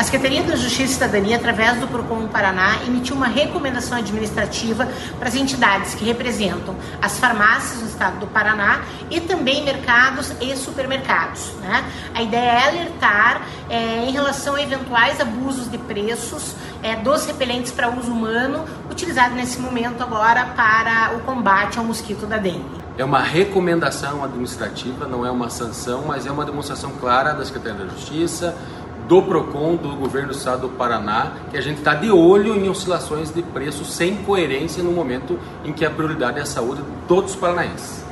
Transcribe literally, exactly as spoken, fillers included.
A Secretaria da Justiça e Cidadania, através do Procon Paraná, emitiu uma recomendação administrativa para as entidades que representam as farmácias no estado do Paraná e também mercados e supermercados, né? A ideia é alertar é, em relação a eventuais abusos de preços é, dos repelentes para uso humano, utilizado nesse momento agora para o combate ao mosquito da dengue. É uma recomendação administrativa, não é uma sanção, mas é uma demonstração clara da Secretaria da Justiça, do Procon, do Governo do Estado do Paraná, que a gente está de olho em oscilações de preço sem coerência no momento em que a prioridade é a saúde de todos os paranaenses.